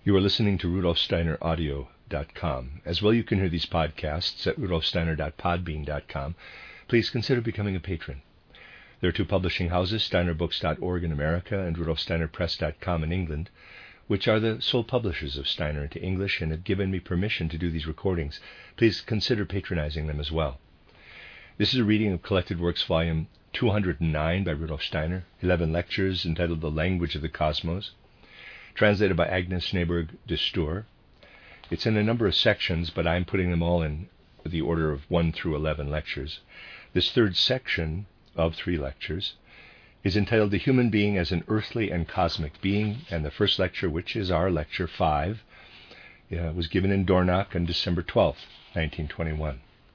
You are listening to rudolfsteineraudio.com. As well, you can hear these podcasts at rudolfsteiner.podbean.com. Please consider becoming a patron. There are two publishing houses, steinerbooks.org in America and rudolfsteinerpress.com in England, which are the sole publishers of Steiner into English and have given me permission to do these recordings. Please consider patronizing them as well. This is a reading of Collected Works, Volume 209 by Rudolf Steiner, 11 lectures entitled The Language of the Cosmos, translated by Agnes Schneeberg de Stoor. It's in a number of sections, but I'm putting them all in the order of 1 through 11 lectures. This third section of 3 lectures is entitled The Human Being as an Earthly and Cosmic Being, and the first lecture, which is our lecture 5, was given in Dornach on December 12, 1921.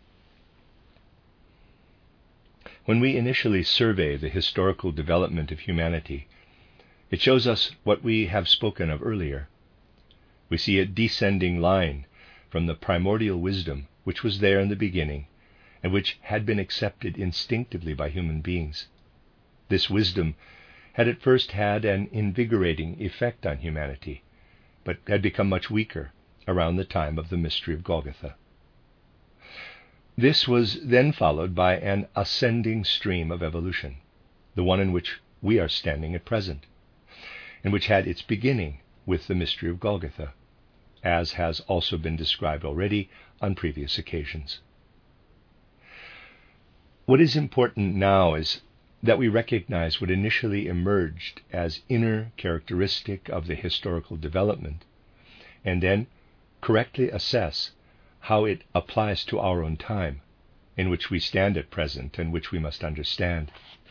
When we initially survey the historical development of humanity, it shows us what we have spoken of earlier. We see a descending line from the primordial wisdom which was there in the beginning and which had been accepted instinctively by human beings. This wisdom had at first had an invigorating effect on humanity, but had become much weaker around the time of the mystery of Golgotha. This was then followed by an ascending stream of evolution, the one in which we are standing at present, and which had its beginning with the mystery of Golgotha, as has also been described already on previous occasions. What is important now is that we recognize what initially emerged as inner characteristic of the historical development, and then correctly assess how it applies to our own time, in which we stand at present and which we must understand.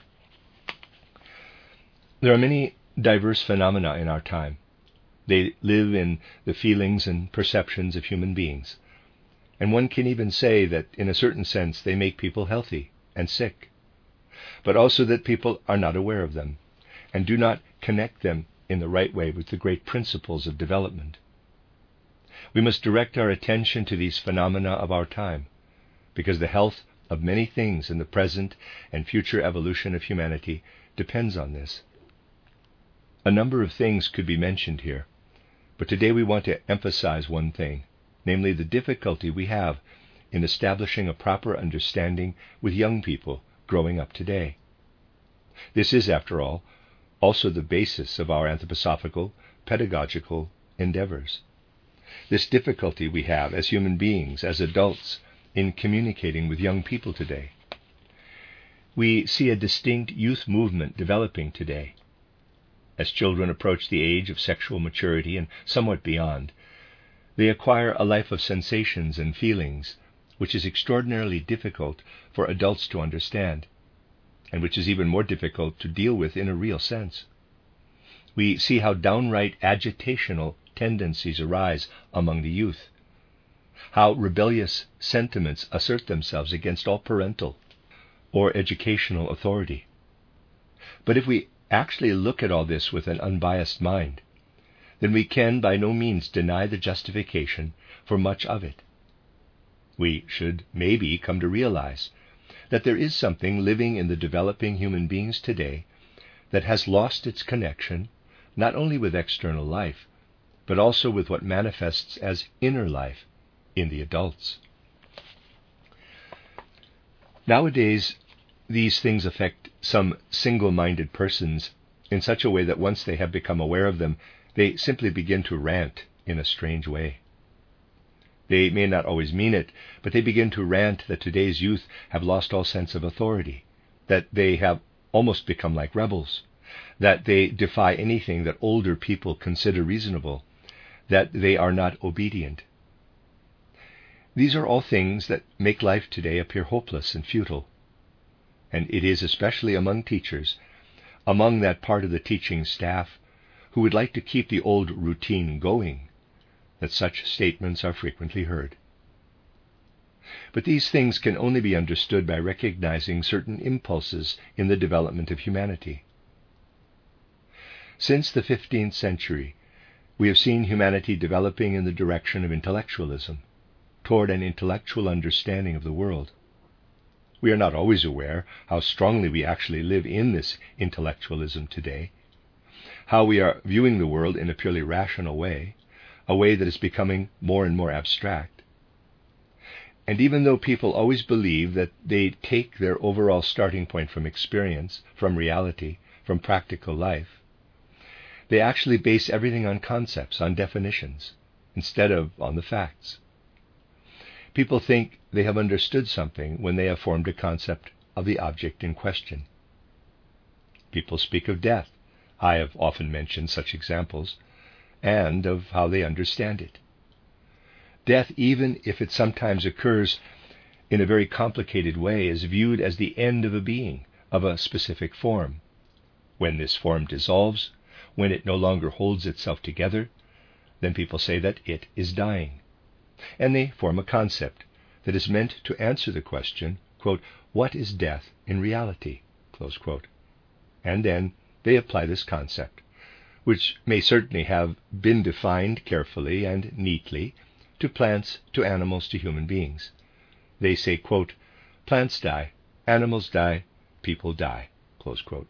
There are many diverse phenomena in our time. They live in the feelings and perceptions of human beings, and one can even say that in a certain sense they make people healthy and sick, but also that people are not aware of them and do not connect them in the right way with the great principles of development. We must direct our attention to these phenomena of our time, because the health of many things in the present and future evolution of humanity depends on this. A number of things could be mentioned here, but today we want to emphasize one thing, namely the difficulty we have in establishing a proper understanding with young people growing up today. This is, after all, also the basis of our anthroposophical, pedagogical endeavors. This difficulty we have as human beings, as adults, in communicating with young people today. We see a distinct youth movement developing today. As children approach the age of sexual maturity and somewhat beyond, they acquire a life of sensations and feelings which is extraordinarily difficult for adults to understand, and which is even more difficult to deal with in a real sense. We see how downright agitational tendencies arise among the youth, how rebellious sentiments assert themselves against all parental or educational authority. But if we actually look at all this with an unbiased mind, then we can by no means deny the justification for much of it. We should maybe come to realize that there is something living in the developing human beings today that has lost its connection not only with external life, but also with what manifests as inner life in the adults. Nowadays, these things affect some single-minded persons in such a way that once they have become aware of them, they simply begin to rant in a strange way. They may not always mean it, but they begin to rant that today's youth have lost all sense of authority, that they have almost become like rebels, that they defy anything that older people consider reasonable, that they are not obedient. These are all things that make life today appear hopeless and futile. And it is especially among teachers, among that part of the teaching staff who would like to keep the old routine going, that such statements are frequently heard. But these things can only be understood by recognizing certain impulses in the development of humanity. Since the 15th century, we have seen humanity developing in the direction of intellectualism, toward an intellectual understanding of the world. We are not always aware how strongly we actually live in this intellectualism today, how we are viewing the world in a purely rational way, a way that is becoming more and more abstract. And even though people always believe that they take their overall starting point from experience, from reality, from practical life, they actually base everything on concepts, on definitions, instead of on the facts. People think they have understood something when they have formed a concept of the object in question. People speak of death. I have often mentioned such examples, and of how they understand it. Death, even if it sometimes occurs in a very complicated way, is viewed as the end of a being, of a specific form. When this form dissolves, when it no longer holds itself together, then people say that it is dying. And they form a concept that is meant to answer the question, quote, what is death in reality? Close quote. And then they apply this concept, which may certainly have been defined carefully and neatly, to plants, to animals, to human beings. They say, quote, plants die, animals die, people die, close quote.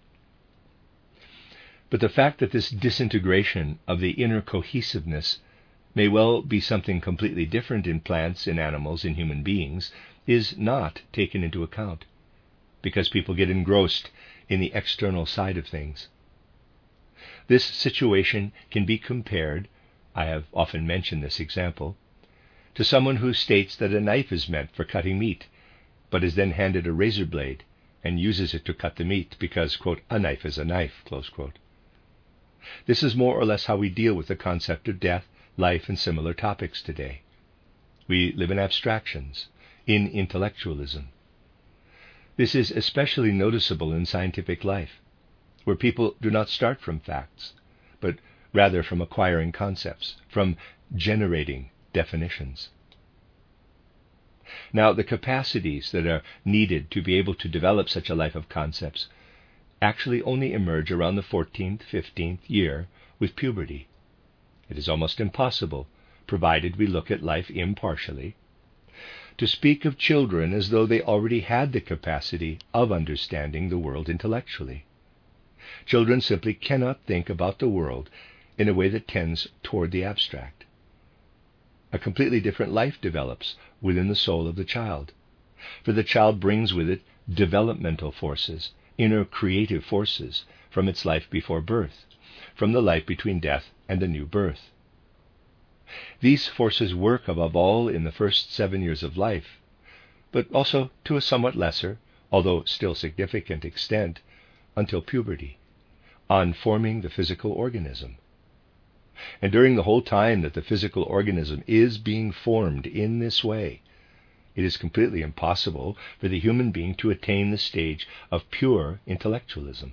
But the fact that this disintegration of the inner cohesiveness may well be something completely different in plants, in animals, in human beings, is not taken into account, because people get engrossed in the external side of things. This situation can be compared, I have often mentioned this example, to someone who states that a knife is meant for cutting meat, but is then handed a razor blade and uses it to cut the meat because, quote, a knife is a knife, close quote. This is more or less how we deal with the concept of death, life, and similar topics today. We live in abstractions, in intellectualism. This is especially noticeable in scientific life, where people do not start from facts, but rather from acquiring concepts, from generating definitions. Now, the capacities that are needed to be able to develop such a life of concepts actually only emerge around the 14th, 15th year with puberty. It is almost impossible, provided we look at life impartially, to speak of children as though they already had the capacity of understanding the world intellectually. Children simply cannot think about the world in a way that tends toward the abstract. A completely different life develops within the soul of the child, for the child brings with it developmental forces, inner creative forces from its life before birth, from the life between death and the new birth. These forces work above all in the first 7 years of life, but also to a somewhat lesser, although still significant extent, until puberty, on forming the physical organism. And during the whole time that the physical organism is being formed in this way, it is completely impossible for the human being to attain the stage of pure intellectualism.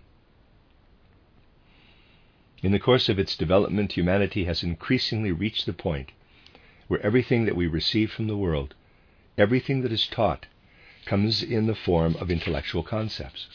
In the course of its development, humanity has increasingly reached the point where everything that we receive from the world, everything that is taught, comes in the form of intellectual concepts.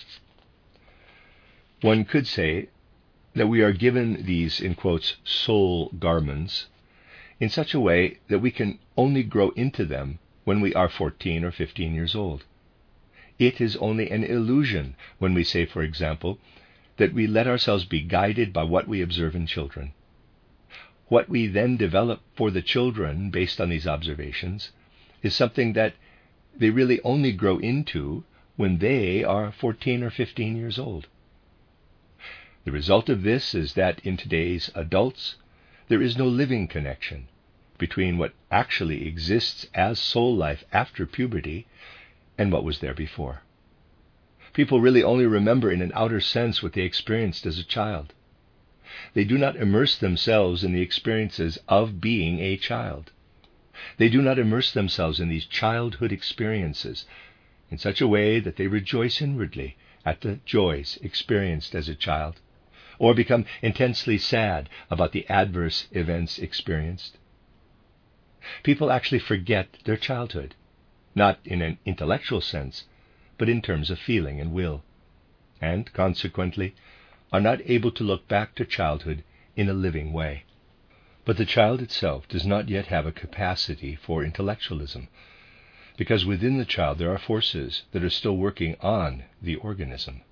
One could say that we are given these, in quotes, soul garments in such a way that we can only grow into them when we are 14 or 15 years old. It is only an illusion when we say, for example, that we let ourselves be guided by what we observe in children. What we then develop for the children based on these observations is something that they really only grow into when they are 14 or 15 years old. The result of this is that in today's adults, there is no living connection between what actually exists as soul life after puberty and what was there before. People really only remember in an outer sense what they experienced as a child. They do not immerse themselves in the experiences of being a child. They do not immerse themselves in these childhood experiences in such a way that they rejoice inwardly at the joys experienced as a child, or become intensely sad about the adverse events experienced. People actually forget their childhood, not in an intellectual sense, but in terms of feeling and will, and consequently are not able to look back to childhood in a living way. But the child itself does not yet have a capacity for intellectualism, because within the child there are forces that are still working on the organism.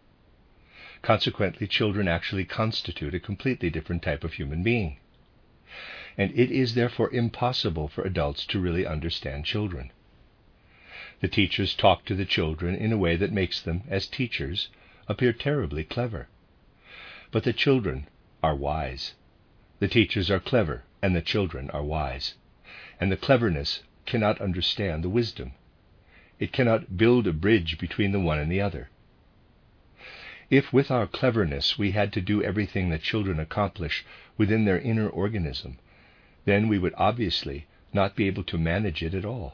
Consequently, children actually constitute a completely different type of human being. and it is therefore impossible for adults to really understand children. The teachers talk to the children in a way that makes them, as teachers, appear terribly clever. But the children are wise. The teachers are clever, and the children are wise. And the cleverness cannot understand the wisdom. It cannot build a bridge between the one and the other. If with our cleverness we had to do everything that children accomplish within their inner organism, then we would obviously not be able to manage it at all.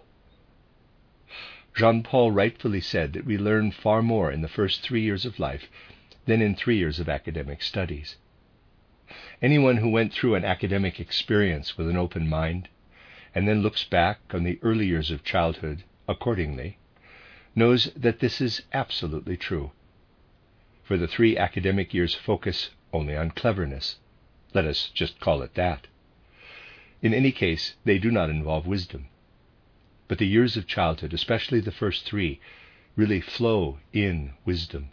Jean-Paul rightfully said that we learn far more in the first 3 years of life than in 3 years of academic studies. Anyone who went through an academic experience with an open mind, and then looks back on the early years of childhood accordingly, knows that this is absolutely true. For the 3 academic years focus only on cleverness. Let us just call it that. In any case, they do not involve wisdom. But the years of childhood, especially the first 3, really flow in wisdom.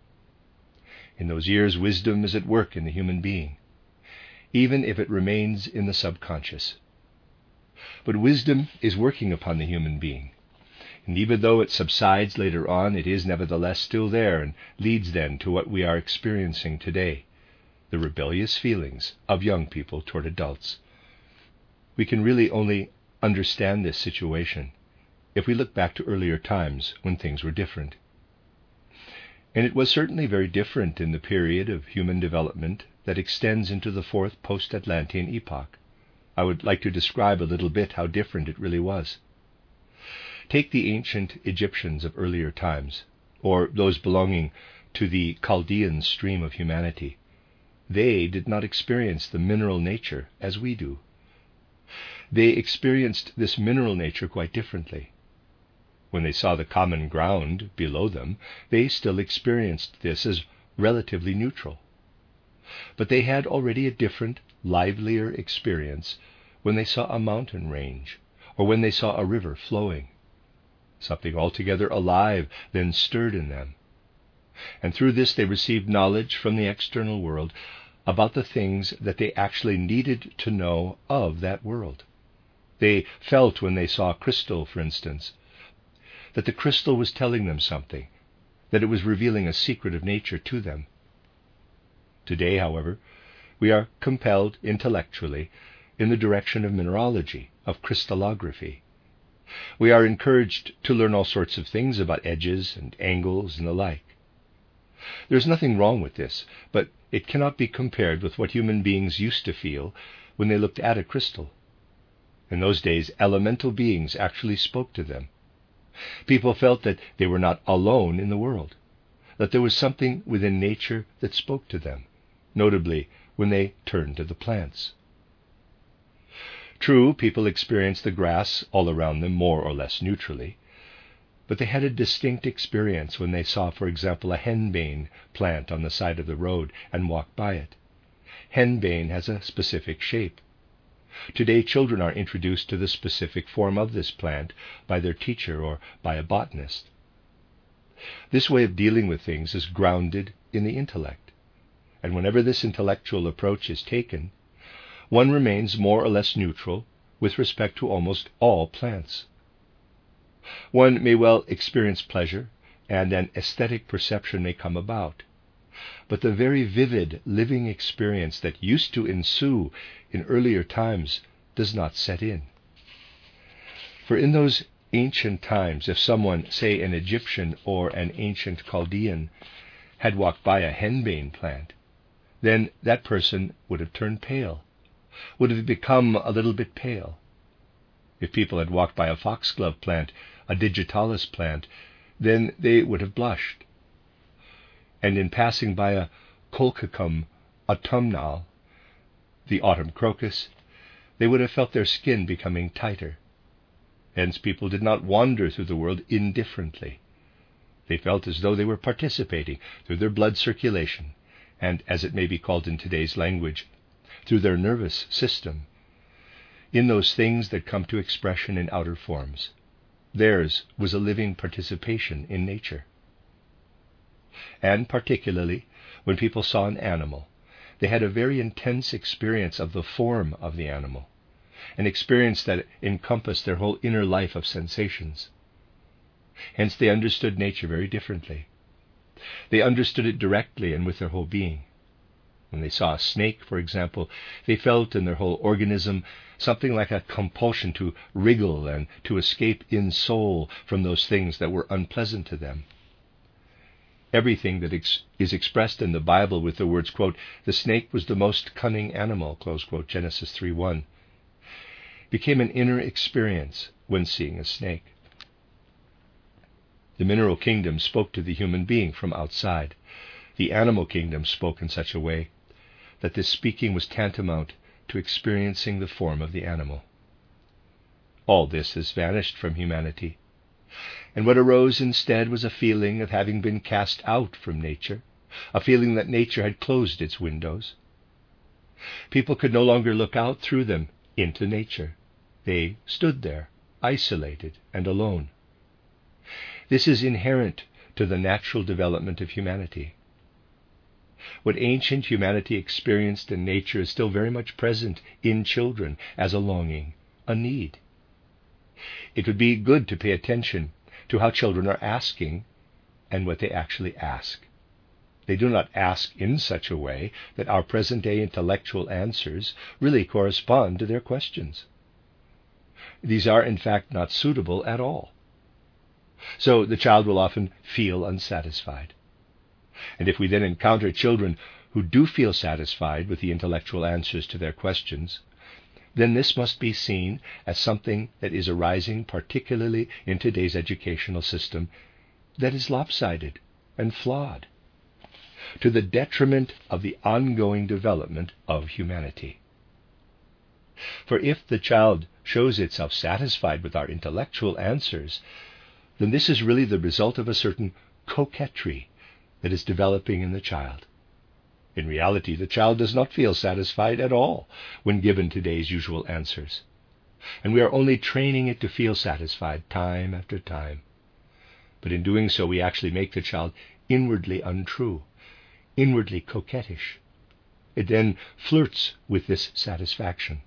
In those years, wisdom is at work in the human being, even if it remains in the subconscious. But wisdom is working upon the human being, and even though it subsides later on, it is nevertheless still there and leads then to what we are experiencing today, the rebellious feelings of young people toward adults. We can really only understand this situation if we look back to earlier times when things were different. And it was certainly very different in the period of human development that extends into the 4th post-Atlantean epoch. I would like to describe a little bit how different it really was. Take the ancient Egyptians of earlier times, or those belonging to the Chaldean stream of humanity. They did not experience the mineral nature as we do. They experienced this mineral nature quite differently. When they saw the common ground below them, they still experienced this as relatively neutral. But they had already a different, livelier experience when they saw a mountain range, or when they saw a river flowing. Something altogether alive then stirred in them. And through this they received knowledge from the external world about the things that they actually needed to know of that world. They felt when they saw crystal, for instance, that the crystal was telling them something, that it was revealing a secret of nature to them. Today, however, we are compelled intellectually in the direction of mineralogy, of crystallography. We are encouraged to learn all sorts of things about edges and angles and the like. There's nothing wrong with this, but it cannot be compared with what human beings used to feel when they looked at a crystal. In those days, elemental beings actually spoke to them. People felt that they were not alone in the world, that there was something within nature that spoke to them, notably when they turned to the plants. True, people experienced the grass all around them more or less neutrally, but they had a distinct experience when they saw, for example, a henbane plant on the side of the road and walked by it. Henbane has a specific shape. Today, children are introduced to the specific form of this plant by their teacher or by a botanist. This way of dealing with things is grounded in the intellect, and whenever this intellectual approach is taken, one remains more or less neutral with respect to almost all plants. One may well experience pleasure, and an aesthetic perception may come about, but the very vivid, living experience that used to ensue in earlier times does not set in. For in those ancient times, if someone, say an Egyptian or an ancient Chaldean, had walked by a henbane plant, then that person would have turned pale, would have become a little bit pale. If people had walked by a foxglove plant, a digitalis plant, then they would have blushed. And in passing by a Colchicum autumnale, the autumn crocus, they would have felt their skin becoming tighter. Hence people did not wander through the world indifferently. They felt as though they were participating through their blood circulation, and, as it may be called in today's language, through their nervous system, in those things that come to expression in outer forms. Theirs was a living participation in nature. And particularly, when people saw an animal, they had a very intense experience of the form of the animal. an experience that encompassed their whole inner life of sensations. Hence they understood nature very differently. They understood it directly and with their whole being. When they saw a snake, for example, they felt in their whole organism something like a compulsion to wriggle and to escape in soul from those things that were unpleasant to them. Everything that is expressed in the Bible with the words, quote, "the snake was the most cunning animal," close quote, Genesis 3:1, became an inner experience when seeing a snake. The mineral kingdom spoke to the human being from outside. The animal kingdom spoke in such a way that this speaking was tantamount to experiencing the form of the animal. All this has vanished from humanity, and what arose instead was a feeling of having been cast out from nature, a feeling that nature had closed its windows. People could no longer look out through them into nature. They stood there, isolated and alone. This is inherent to the natural development of humanity. What ancient humanity experienced in nature is still very much present in children as a longing, a need. It would be good to pay attention to how children are asking and what they actually ask. They do not ask in such a way that our present-day intellectual answers really correspond to their questions. These are, in fact, not suitable at all. So the child will often feel unsatisfied. And if we then encounter children who do feel satisfied with the intellectual answers to their questions, then this must be seen as something that is arising particularly in today's educational system that is lopsided and flawed, to the detriment of the ongoing development of humanity. For if the child shows itself satisfied with our intellectual answers, then this is really the result of a certain coquetry that is developing in the child. In reality, the child does not feel satisfied at all when given today's usual answers, and we are only training it to feel satisfied time after time. But in doing so, we actually make the child inwardly untrue, inwardly coquettish. It then flirts with this satisfaction.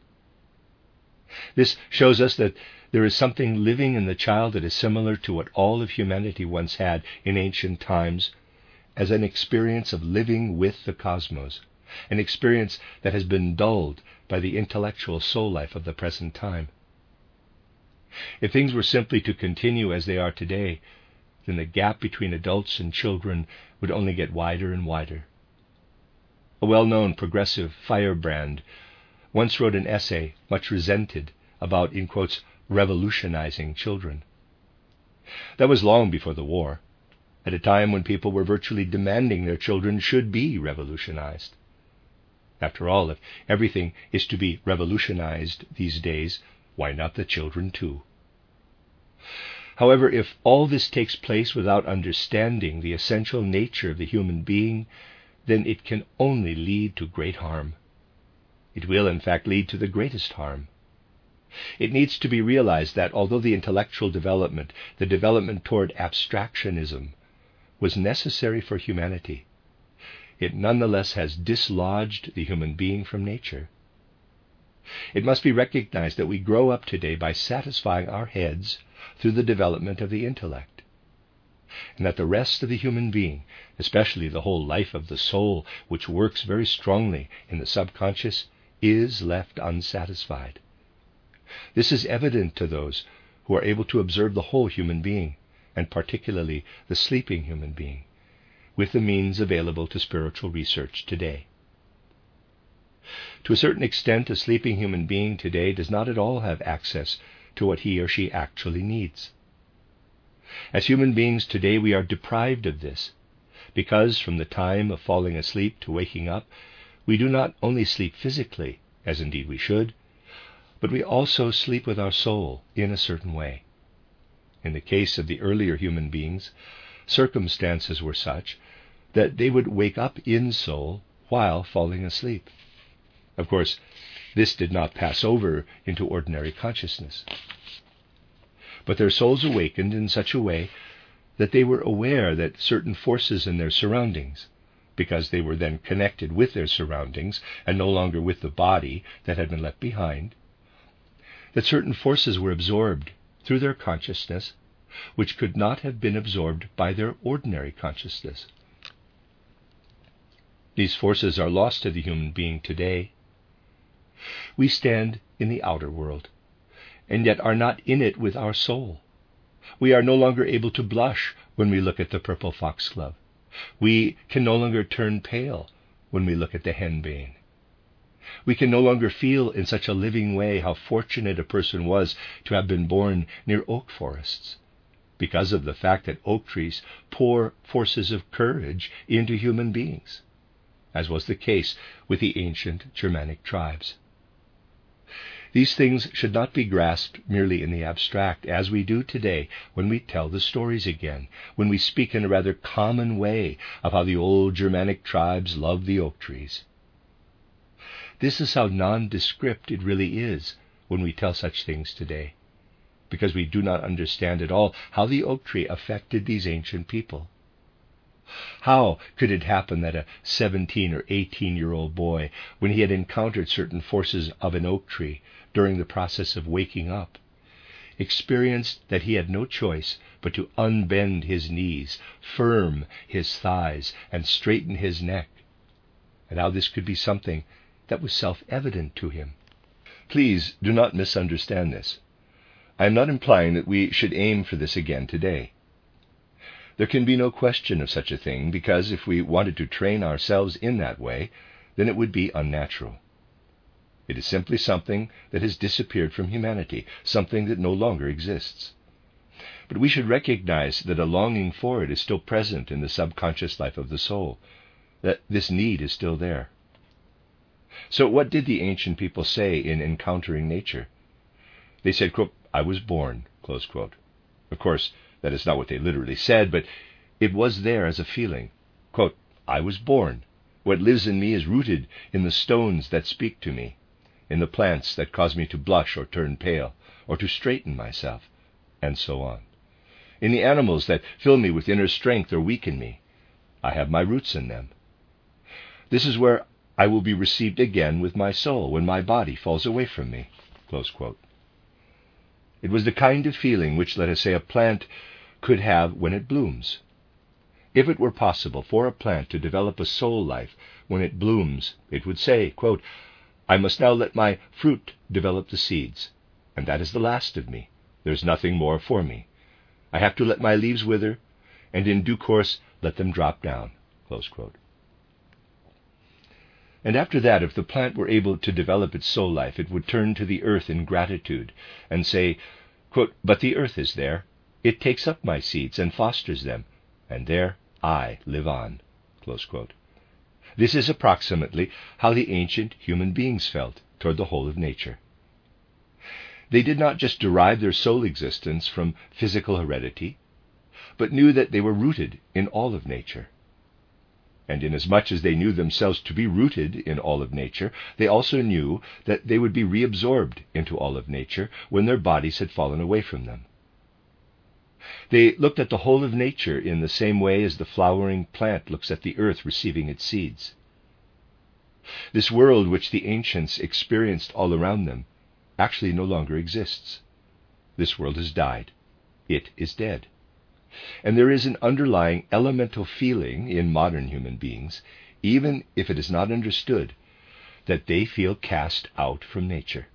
This shows us that there is something living in the child that is similar to what all of humanity once had in ancient times, as an experience of living with the cosmos, an experience that has been dulled by the intellectual soul life of the present time. If things were simply to continue as they are today, then the gap between adults and children would only get wider and wider. A well-known progressive firebrand once wrote an essay, much resented, about, in quotes, revolutionizing children. That was long before the war, at a time when people were virtually demanding their children should be revolutionized. After all, if everything is to be revolutionized these days, why not the children too? However, if all this takes place without understanding the essential nature of the human being, then it can only lead to great harm. It will, in fact, lead to the greatest harm. It needs to be realized that although the intellectual development, the development toward abstractionism, was necessary for humanity, it nonetheless has dislodged the human being from nature. It must be recognized that we grow up today by satisfying our heads through the development of the intellect, and that the rest of the human being, especially the whole life of the soul, which works very strongly in the subconscious, is left unsatisfied. This is evident to those who are able to observe the whole human being, and particularly the sleeping human being, with the means available to spiritual research today. To a certain extent, a sleeping human being today does not at all have access to what he or she actually needs. As human beings today, we are deprived of this, because from the time of falling asleep to waking up, we do not only sleep physically, as indeed we should, but we also sleep with our soul in a certain way. In the case of the earlier human beings, circumstances were such that they would wake up in soul while falling asleep. Of course, this did not pass over into ordinary consciousness. But their souls awakened in such a way that they were aware that certain forces in their surroundings, because they were then connected with their surroundings and no longer with the body that had been left behind, that certain forces were absorbed through their consciousness, which could not have been absorbed by their ordinary consciousness. These forces are lost to the human being today. We stand in the outer world, and yet are not in it with our soul. We are no longer able to blush when we look at the purple foxglove. We can no longer turn pale when we look at the henbane. We can no longer feel in such a living way how fortunate a person was to have been born near oak forests, because of the fact that oak trees pour forces of courage into human beings, as was the case with the ancient Germanic tribes. These things should not be grasped merely in the abstract, as we do today when we tell the stories again, when we speak in a rather common way of how the old Germanic tribes loved the oak trees. This is how nondescript it really is when we tell such things today, because we do not understand at all how the oak tree affected these ancient people. How could it happen that a 17 or 18-year-old boy, when he had encountered certain forces of an oak tree during the process of waking up, experienced that he had no choice but to unbend his knees, firm his thighs, and straighten his neck, and how this could be something that was self-evident to him? Please do not misunderstand this. I am not implying that we should aim for this again today. There can be no question of such a thing, because if we wanted to train ourselves in that way, then it would be unnatural. It is simply something that has disappeared from humanity, something that no longer exists. But we should recognize that a longing for it is still present in the subconscious life of the soul, that this need is still there. So what did the ancient people say in encountering nature? They said, quote, "I was born," close quote. Of course, that is not what they literally said, but it was there as a feeling. Quote, "I was born. What lives in me is rooted in the stones that speak to me, in the plants that cause me to blush or turn pale, or to straighten myself," and so on. In the animals that fill me with inner strength or weaken me. I have my roots in them. This is where I will be received again with my soul when my body falls away from me. Close quote. It was the kind of feeling which, let us say, a plant could have when it blooms. If it were possible for a plant to develop a soul life when it blooms, it would say, quote, "I must now let my fruit develop the seeds, and that is the last of me. There is nothing more for me. I have to let my leaves wither, and in due course let them drop down." Close quote. And after that, if the plant were able to develop its soul life, it would turn to the earth in gratitude and say, quote, "But the earth is there. It takes up my seeds and fosters them, and there I live on." Close quote. This is approximately how the ancient human beings felt toward the whole of nature. They did not just derive their soul existence from physical heredity, but knew that they were rooted in all of nature. And inasmuch as they knew themselves to be rooted in all of nature, they also knew that they would be reabsorbed into all of nature when their bodies had fallen away from them. They looked at the whole of nature in the same way as the flowering plant looks at the earth receiving its seeds. This world which the ancients experienced all around them actually no longer exists. This world has died. It is dead. And there is an underlying elemental feeling in modern human beings, even if it is not understood, that they feel cast out from nature.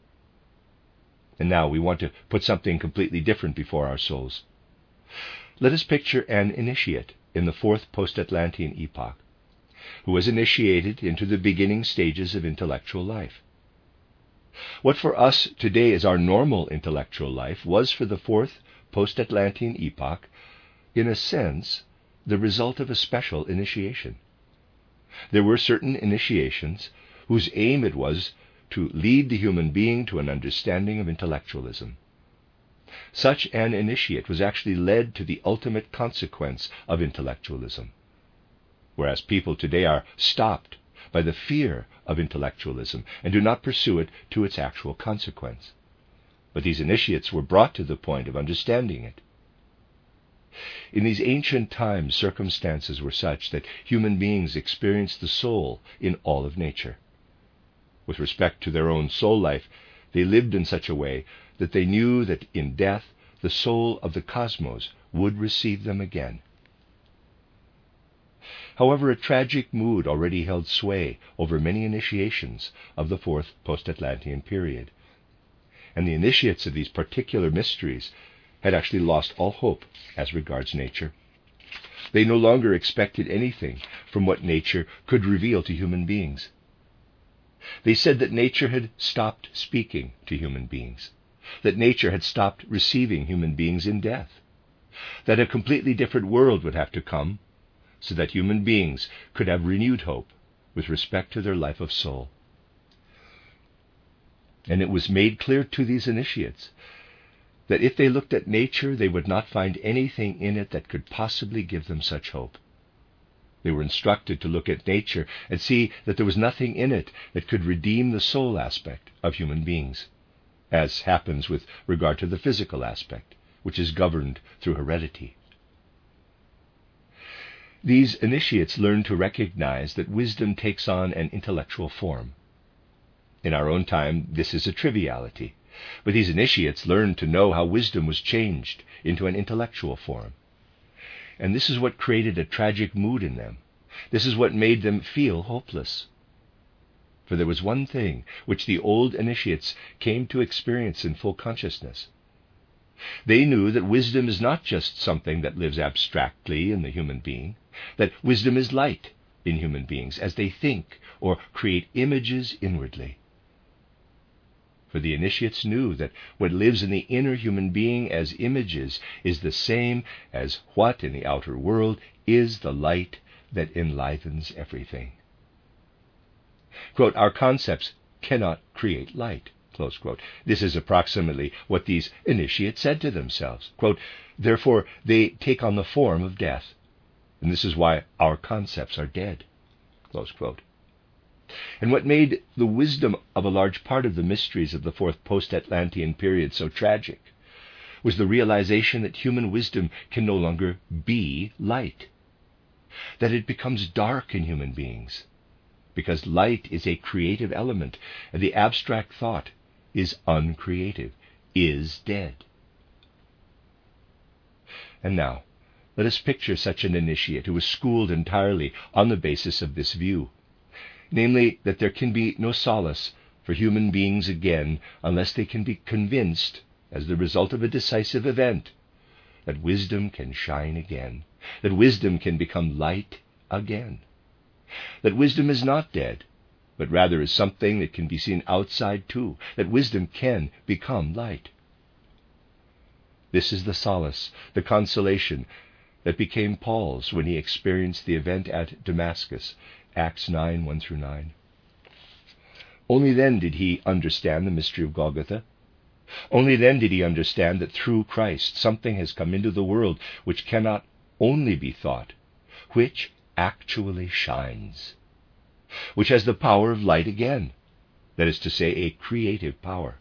And now we want to put something completely different before our souls. Let us picture an initiate in the fourth post-Atlantean epoch, who was initiated into the beginning stages of intellectual life. What for us today is our normal intellectual life was for the fourth post-Atlantean epoch, in a sense, the result of a special initiation. There were certain initiations whose aim it was to lead the human being to an understanding of intellectualism. Such an initiate was actually led to the ultimate consequence of intellectualism, whereas people today are stopped by the fear of intellectualism and do not pursue it to its actual consequence. But these initiates were brought to the point of understanding it. In these ancient times, circumstances were such that human beings experienced the soul in all of nature. With respect to their own soul life, They lived in such a way that they knew that in death the soul of the cosmos would receive them again. However, a tragic mood already held sway over many initiations of the fourth post-Atlantean period, and the initiates of these particular mysteries had actually lost all hope as regards nature. They no longer expected anything from what nature could reveal to human beings. They said that nature had stopped speaking to human beings, that nature had stopped receiving human beings in death, that a completely different world would have to come so that human beings could have renewed hope with respect to their life of soul. And it was made clear to these initiates that if they looked at nature, they would not find anything in it that could possibly give them such hope. They were instructed to look at nature and see that there was nothing in it that could redeem the soul aspect of human beings, as happens with regard to the physical aspect, which is governed through heredity. These initiates learn to recognize that wisdom takes on an intellectual form. In our own time, this is a triviality, but these initiates learned to know how wisdom was changed into an intellectual form. And this is what created a tragic mood in them. This is what made them feel hopeless. For there was one thing which the old initiates came to experience in full consciousness. They knew that wisdom is not just something that lives abstractly in the human being, that wisdom is light in human beings as they think or create images inwardly. For the initiates knew that what lives in the inner human being as images is the same as what in the outer world is the light that enlivens everything. Quote, "Our concepts cannot create light." Close quote. This is approximately what these initiates said to themselves. Quote, "Therefore they take on the form of death, and this is why our concepts are dead." Close quote. And what made the wisdom of a large part of the mysteries of the fourth post-Atlantean period so tragic was the realization that human wisdom can no longer be light, that it becomes dark in human beings, because light is a creative element, and the abstract thought is uncreative, is dead. And now, let us picture such an initiate who was schooled entirely on the basis of this view, namely, that there can be no solace for human beings again unless they can be convinced, as the result of a decisive event, that wisdom can shine again, that wisdom can become light again, that wisdom is not dead, but rather is something that can be seen outside too, that wisdom can become light. This is the solace, the consolation that became Paul's when he experienced the event at Damascus, Acts 9, 1-9. Only then did he understand the mystery of Golgotha. Only then did he understand that through Christ something has come into the world which cannot only be thought, which actually shines, which has the power of light again, that is to say, a creative power.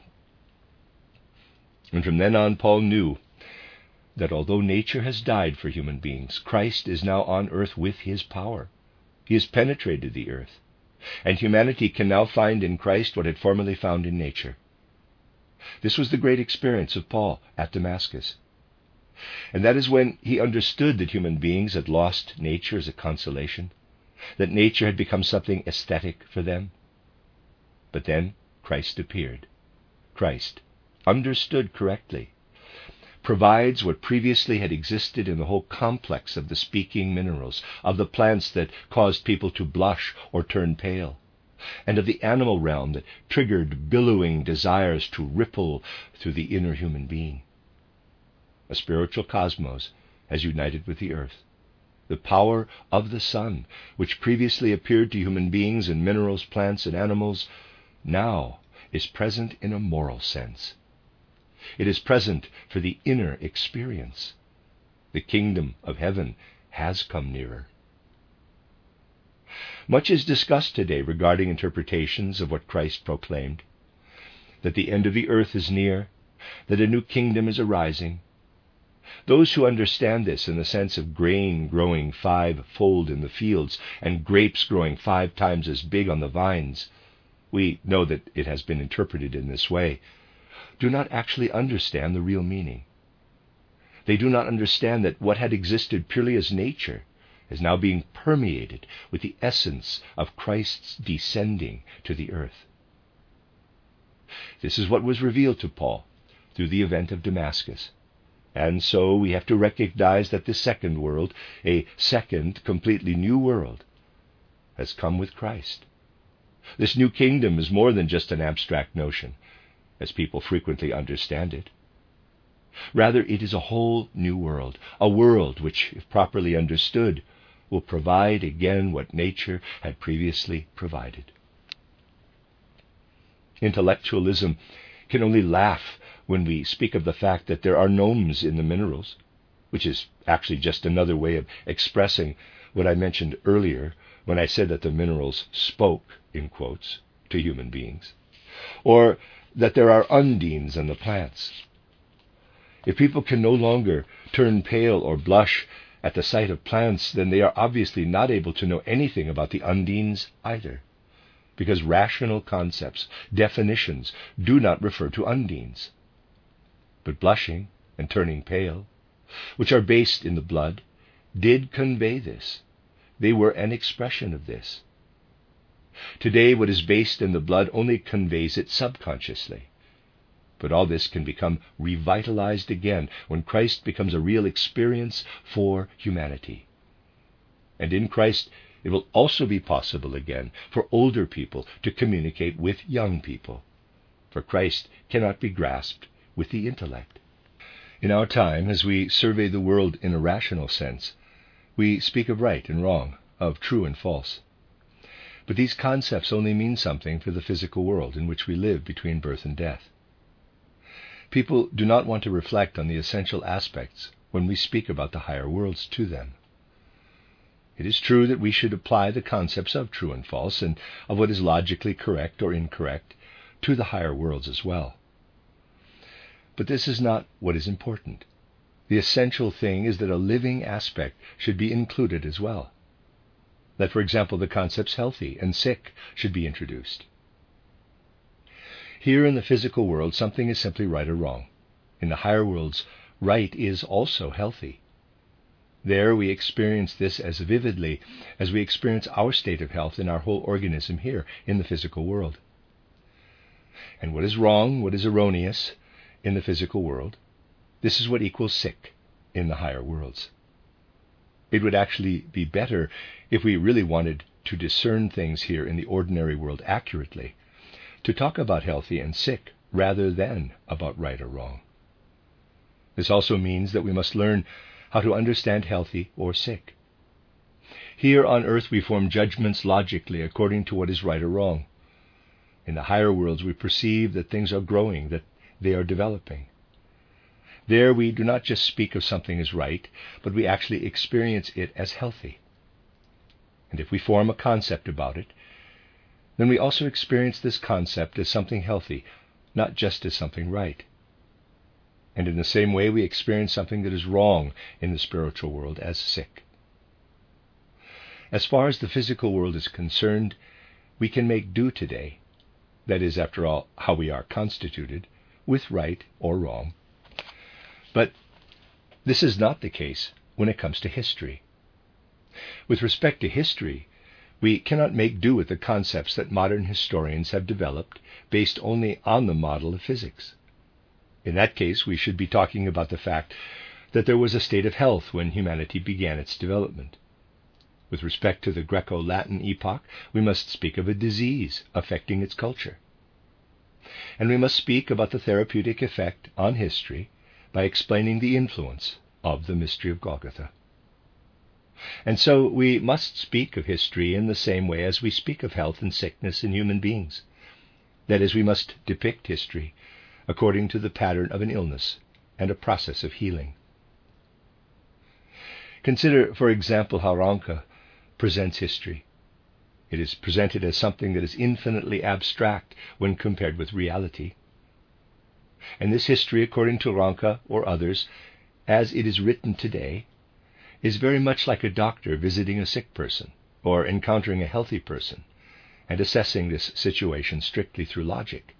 And from then on, Paul knew that although nature has died for human beings, Christ is now on earth with his power. He has penetrated the earth, and humanity can now find in Christ what it formerly found in nature. This was the great experience of Paul at Damascus. And that is when he understood that human beings had lost nature as a consolation, that nature had become something aesthetic for them. But then Christ appeared. Christ, understood correctly, provides what previously had existed in the whole complex of the speaking minerals, of the plants that caused people to blush or turn pale, and of the animal realm that triggered billowing desires to ripple through the inner human being. A spiritual cosmos has united with the earth. The power of the sun, which previously appeared to human beings in minerals, plants, and animals, now is present in a moral sense. It is present for the inner experience. The kingdom of heaven has come nearer. Much is discussed today regarding interpretations of what Christ proclaimed, that the end of the earth is near, that a new kingdom is arising. Those who understand this in the sense of grain growing 5-fold in the fields and grapes growing 5 times as big on the vines we know that it has been interpreted in this way, do not actually understand the real meaning. They do not understand that what had existed purely as nature is now being permeated with the essence of Christ's descending to the earth. This is what was revealed to Paul through the event of Damascus. And so we have to recognize that the second world, a second, completely new world, has come with Christ. This new kingdom is more than just an abstract notion, as people frequently understand it. Rather, it is a whole new world, a world which, if properly understood, will provide again what nature had previously provided. Intellectualism can only laugh when we speak of the fact that there are gnomes in the minerals, which is actually just another way of expressing what I mentioned earlier when I said that the minerals spoke, in quotes, to human beings, or that there are undines in the plants. If people can no longer turn pale or blush at the sight of plants, then they are obviously not able to know anything about the undines either, because rational concepts, definitions, do not refer to undines. But blushing and turning pale, which are based in the blood, did convey this. They were an expression of this. Today, what is based in the blood only conveys it subconsciously. But all this can become revitalized again when Christ becomes a real experience for humanity. And in Christ, it will also be possible again for older people to communicate with young people, for Christ cannot be grasped with the intellect. In our time, as we survey the world in a rational sense, we speak of right and wrong, of true and false. But these concepts only mean something for the physical world in which we live between birth and death. People do not want to reflect on the essential aspects when we speak about the higher worlds to them. It is true that we should apply the concepts of true and false and of what is logically correct or incorrect to the higher worlds as well. But this is not what is important. The essential thing is that a living aspect should be included as well. That, for example, the concepts healthy and sick should be introduced. Here in the physical world, something is simply right or wrong. In the higher worlds, right is also healthy. There we experience this as vividly as we experience our state of health in our whole organism here in the physical world. And what is wrong, what is erroneous in the physical world, this is what equals sick in the higher worlds. It would actually be better if we really wanted to discern things here in the ordinary world accurately, to talk about healthy and sick rather than about right or wrong. This also means that we must learn how to understand healthy or sick. Here on earth we form judgments logically according to what is right or wrong. In the higher worlds we perceive that things are growing, that they are developing. There we do not just speak of something as right, but we actually experience it as healthy. And if we form a concept about it, then we also experience this concept as something healthy, not just as something right. And in the same way, we experience something that is wrong in the spiritual world as sick. As far as the physical world is concerned, we can make do today, that is, after all, how we are constituted, with right or wrong. But this is not the case when it comes to history. With respect to history, we cannot make do with the concepts that modern historians have developed based only on the model of physics. In that case, we should be talking about the fact that there was a state of health when humanity began its development. With respect to the Greco-Latin epoch, we must speak of a disease affecting its culture. And we must speak about the therapeutic effect on history by explaining the influence of the mystery of Golgotha. And so we must speak of history in the same way as we speak of health and sickness in human beings. That is, we must depict history according to the pattern of an illness and a process of healing. Consider, for example, how Ranke presents history. It is presented as something that is infinitely abstract when compared with reality. And this history, according to Ranke or others, as it is written today, is very much like a doctor visiting a sick person or encountering a healthy person and assessing this situation strictly through logic.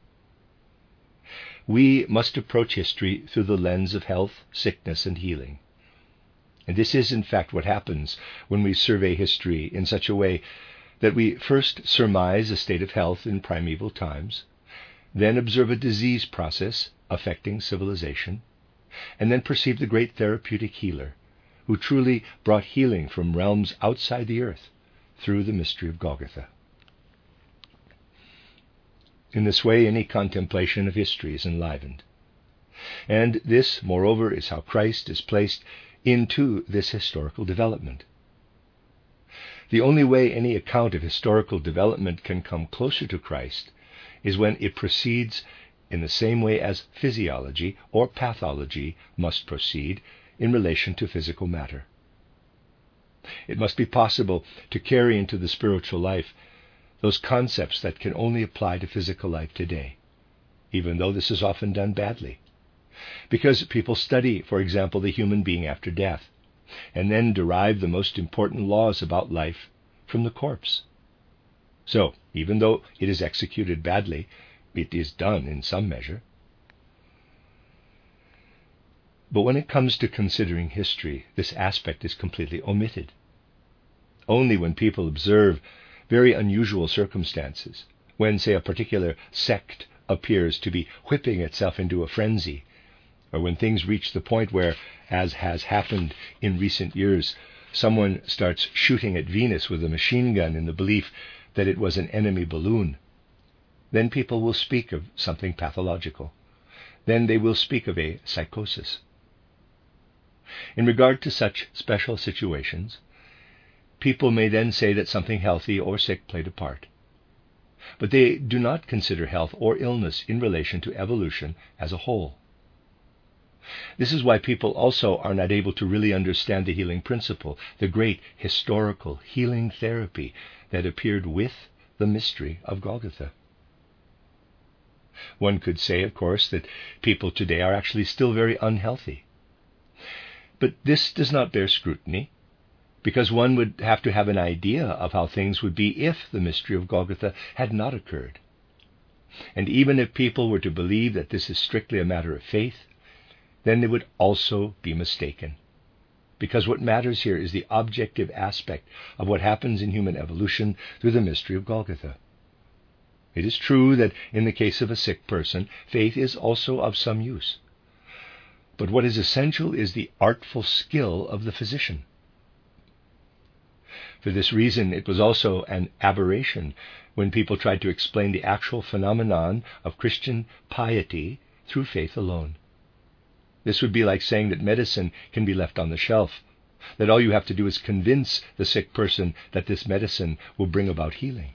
We must approach history through the lens of health, sickness, and healing. And this is, in fact, what happens when we survey history in such a way that we first surmise a state of health in primeval times, then observe a disease process affecting civilization, and then perceive the great therapeutic healer who truly brought healing from realms outside the earth through the mystery of Golgotha. In this way, any contemplation of history is enlivened. And this, moreover, is how Christ is placed into this historical development. The only way any account of historical development can come closer to Christ is when it proceeds in the same way as physiology or pathology must proceed in relation to physical matter. It must be possible to carry into the spiritual life those concepts that can only apply to physical life today, even though this is often done badly. Because people study, for example, the human being after death, and then derive the most important laws about life from the corpse. So, even though it is executed badly, it is done in some measure. But when it comes to considering history, this aspect is completely omitted. Only when people observe very unusual circumstances, when, say, a particular sect appears to be whipping itself into a frenzy, or when things reach the point where, as has happened in recent years, someone starts shooting at Venus with a machine gun in the belief that it was an enemy balloon, then people will speak of something pathological. Then they will speak of a psychosis. In regard to such special situations, people may then say that something healthy or sick played a part. But they do not consider health or illness in relation to evolution as a whole. This is why people also are not able to really understand the healing principle, the great historical healing therapy that appeared with the mystery of Golgotha. One could say, of course, that people today are actually still very unhealthy. But this does not bear scrutiny, because one would have to have an idea of how things would be if the mystery of Golgotha had not occurred. And even if people were to believe that this is strictly a matter of faith, then they would also be mistaken. Because what matters here is the objective aspect of what happens in human evolution through the mystery of Golgotha. It is true that in the case of a sick person, faith is also of some use. But what is essential is the artful skill of the physician. For this reason, it was also an aberration when people tried to explain the actual phenomenon of Christian piety through faith alone. This would be like saying that medicine can be left on the shelf, that all you have to do is convince the sick person that this medicine will bring about healing.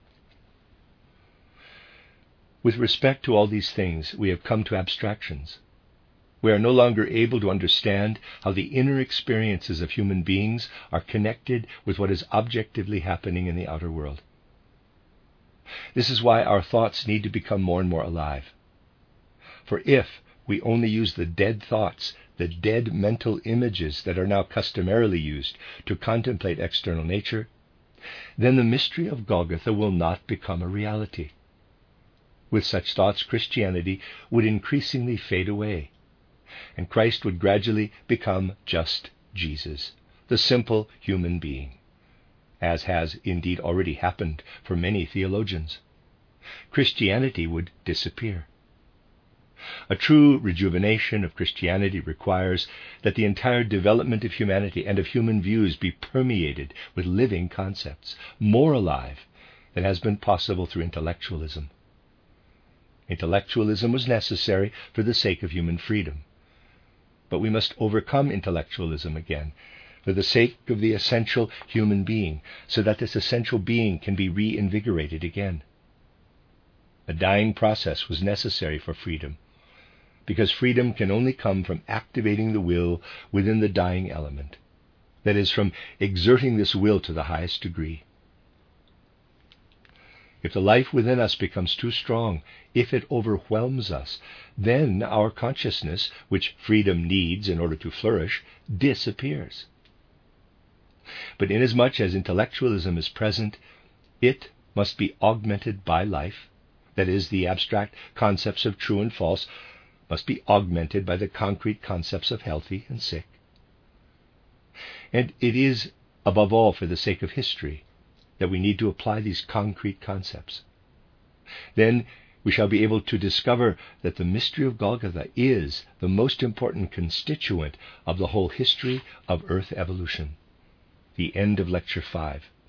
With respect to all these things, we have come to abstractions. We are no longer able to understand how the inner experiences of human beings are connected with what is objectively happening in the outer world. This is why our thoughts need to become more and more alive. For if we only use the dead thoughts, the dead mental images that are now customarily used to contemplate external nature, then the mystery of Golgotha will not become a reality. With such thoughts, Christianity would increasingly fade away, and Christ would gradually become just Jesus, the simple human being, as has indeed already happened for many theologians. Christianity would disappear. A true rejuvenation of Christianity requires that the entire development of humanity and of human views be permeated with living concepts, more alive than has been possible through intellectualism. Intellectualism was necessary for the sake of human freedom. But we must overcome intellectualism again for the sake of the essential human being, so that this essential being can be reinvigorated again. A dying process was necessary for freedom, because freedom can only come from activating the will within the dying element, that is, from exerting this will to the highest degree. If the life within us becomes too strong, if it overwhelms us, then our consciousness, which freedom needs in order to flourish, disappears. But inasmuch as intellectualism is present, it must be augmented by life. That is, the abstract concepts of true and false must be augmented by the concrete concepts of healthy and sick. And it is, above all, for the sake of history that we need to apply these concrete concepts. Then we shall be able to discover that the mystery of Golgotha is the most important constituent of the whole history of Earth evolution. The end of Lecture 5.